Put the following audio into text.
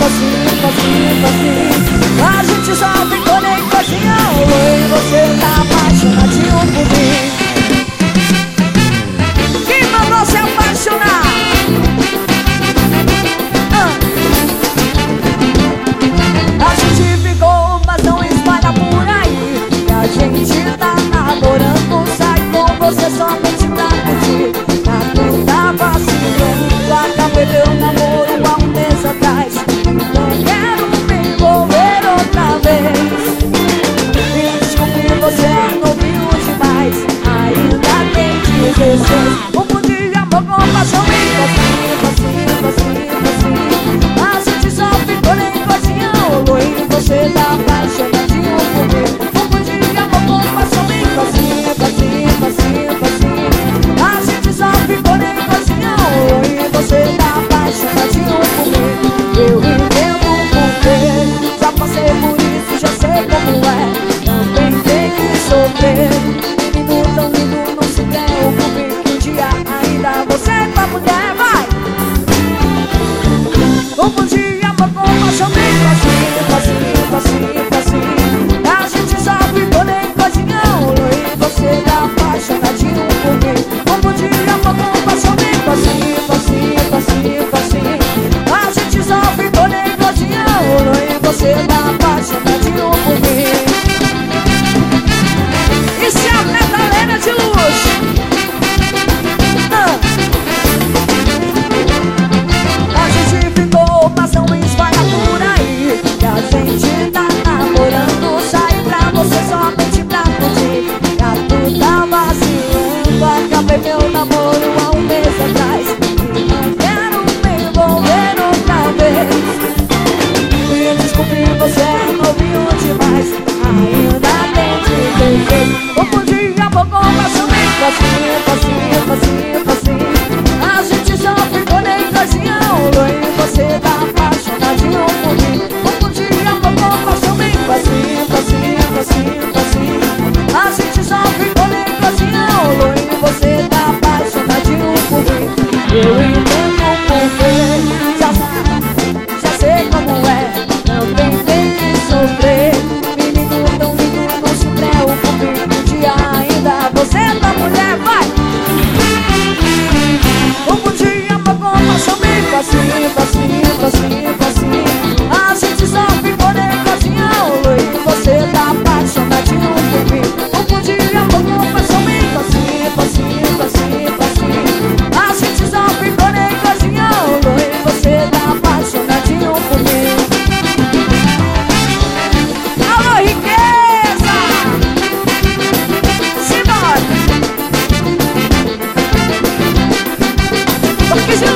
facinho, facinho, facinho. A gente só ficou nem coisinha. E você tá apaixonadinho por mim. Quem mandou se apaixonar? A gente ficou, mas não espalha por aí que a gente tá namorando. Sai com você somente pra curtir. Não tá vacilando, acabei meu namoro há um mês atrás. Não quero me envolver outra vez. Me desculpe, você é novinho demais. Ainda tem 16. Um pouco de amor com paixão e facinho, facinho, facinho, facinho. A gente só ficou nem coisinha. E você tá apaixonadinho por mim. Um pouco de amor com paixão e facinho, facinho, facinho, facinho. A gente só ficou nem coisinha. E você tá apaixonadinho por mim. Eu entendo porquê, já passei por isso, já sei como é. Também tem que sofrer. Menino tão lindo, não se preocupe que um dia ainda você é pra mulher, vai! Um bom dia, amor, com paixão bem facinho, facinho, facinho, facinho. A gente só ficou nem coisinha. E você tá apaixonadinho por mim. Um bom dia, amor, com paixão bem facinho, facinho, facinho, facinho. A gente só ficou nem coisinha. E você tá apaixonadinho por mim. Isso é a Metalena de luxo. A gente ficou, mas não espalha por aí que a gente tá namorando. Sai pra você somente pra curtir. Gato tá vacilando, acabei meu namoro há um mês atrás. E não quero me envolver outra vez. Me desculpe, você é novinho demais. Ainda tem que ter. Um bom dia, amor, com paixão bem facinho, facinho, facinho, facinho. A gente só ficou nem coisinha. E você tá apaixonadinho por mim. Um bom dia, amor, com paixão bem facinho, facinho, facinho, facinho. A gente só ficou nem coisinha. E você tá apaixonadinho por mim. Eu entendo porquê, já sei como é. Também tem que sofrer. Menino tão lindo, não se preocupe, um dia ainda você é pra mulher, vai! Um bom dia, amor, com paixão bem facinho, facinho, facinho, facinho. A gente só ficou nem coisinha. E você tá apaixonadinho por mim. Um bom dia, amor, com paixão bem facinho, facinho, facinho, facinho. A gente só ficou nem coisinha. E você tá apaixonadinho por mim. Alô, riqueza! Simbora! Porque